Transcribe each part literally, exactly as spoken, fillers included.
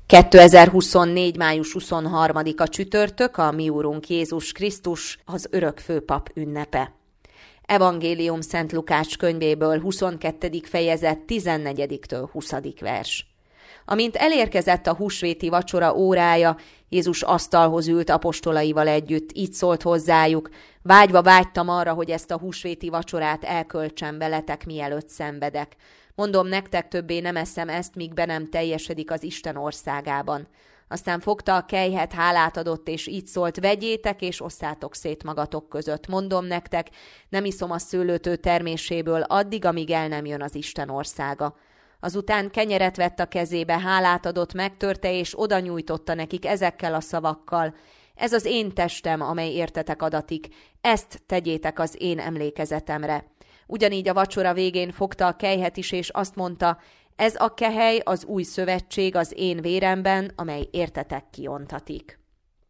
kétezer-huszonnégy. május huszonharmadika csütörtök, a mi Úrunk Jézus Krisztus, az örök főpap ünnepe. Evangélium Szent Lukács könyvéből, huszonkettedik fejezet, tizennegyediktől huszadik vers. Amint elérkezett a húsvéti vacsora órája, Jézus asztalhoz ült apostolaival együtt, így szólt hozzájuk: vágyva vágytam arra, hogy ezt a húsvéti vacsorát elköltsem veletek, mielőtt szenvedek. Mondom nektek, többé nem eszem ezt, míg be nem teljesedik az Isten országában. Aztán fogta a kelyhet, hálát adott, és így szólt: vegyétek és osszátok szét magatok között. Mondom nektek, nem iszom a szőlőtő terméséből addig, amíg el nem jön az Isten országa. Azután kenyeret vett a kezébe, hálát adott, megtörte, és oda nyújtotta nekik ezekkel a szavakkal: ez az én testem, amely értetek adatik, ezt tegyétek az én emlékezetemre. Ugyanígy a vacsora végén fogta a kelyhet is, és azt mondta: ez a kehely az új szövetség az én véremben, amely értetek kiontatik.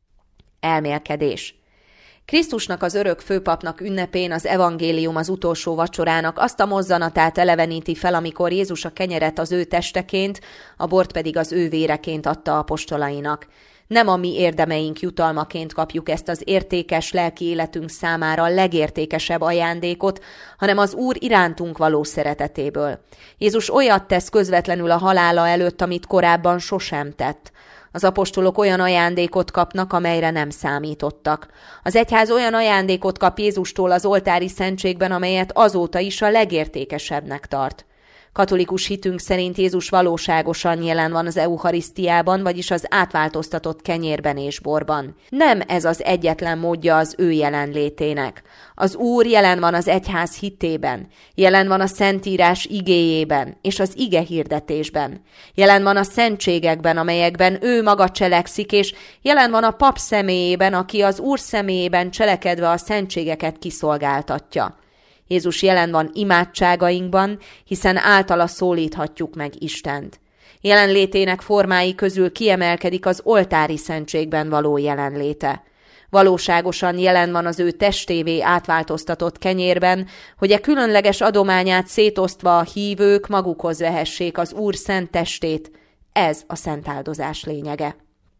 Elmélkedés. Krisztusnak, az örök főpapnak ünnepén az evangélium az utolsó vacsorának azt a mozzanatát eleveníti fel, amikor Jézus a kenyeret az ő testeként, a bort pedig az ő véreként adta apostolainak. Nem a mi érdemeink jutalmaként kapjuk ezt az értékes lelki életünk számára a legértékesebb ajándékot, hanem az Úr irántunk való szeretetéből. Jézus olyat tesz közvetlenül a halála előtt, amit korábban sosem tett. Az apostolok olyan ajándékot kapnak, amelyre nem számítottak. Az egyház olyan ajándékot kap Jézustól az oltári szentségben, amelyet azóta is a legértékesebbnek tart. Katolikus hitünk szerint Jézus valóságosan jelen van az eucharisztiában, vagyis az átváltoztatott kenyérben és borban. Nem ez az egyetlen módja az ő jelenlétének. Az Úr jelen van az egyház hitében, jelen van a Szentírás igéjében és az ige hirdetésben. Jelen van a szentségekben, amelyekben ő maga cselekszik, és jelen van a pap személyében, aki az Úr személyében cselekedve a szentségeket kiszolgáltatja. Jézus jelen van imádságainkban, hiszen általa szólíthatjuk meg Istent. Jelenlétének formái közül kiemelkedik az oltári szentségben való jelenléte. Valóságosan jelen van az ő testévé átváltoztatott kenyérben, hogy e különleges adományát szétosztva a hívők magukhoz vehessék az Úr szent testét. Ez a szent áldozás lényege.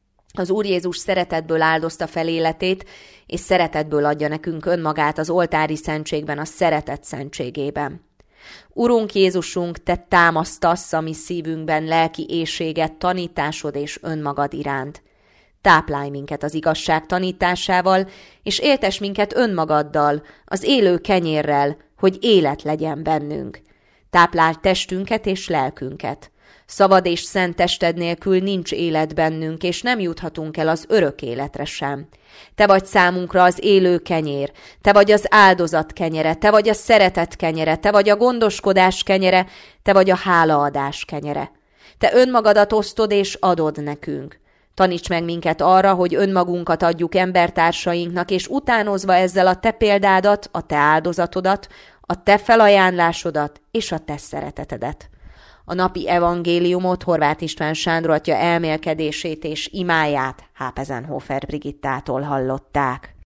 Az Úr Jézus szeretetből áldozta fel életét, és szeretetből adja nekünk önmagát az oltári szentségben, a szeretet szentségében. Urunk Jézusunk, te támasztasz a mi szívünkben lelki éhséget tanításod és önmagad iránt. Táplálj minket az igazság tanításával, és éltes minket önmagaddal, az élő kenyérrel, hogy élet legyen bennünk. Táplálj testünket és lelkünket. Szabad és szent tested nélkül nincs élet bennünk, és nem juthatunk el az örök életre sem. Te vagy számunkra az élő kenyér, te vagy az áldozat kenyere, te vagy a szeretet kenyere, te vagy a gondoskodás kenyere, te vagy a hálaadás kenyere. Te önmagadat osztod és adod nekünk. Taníts meg minket arra, hogy önmagunkat adjuk embertársainknak, és utánozva ezzel a te példádat, a te áldozatodat, a te felajánlásodat és a te szeretetedet. A napi evangéliumot Horváth István Sándor atya elmélkedését és imáját Hápezenhofer Brigittától hallották.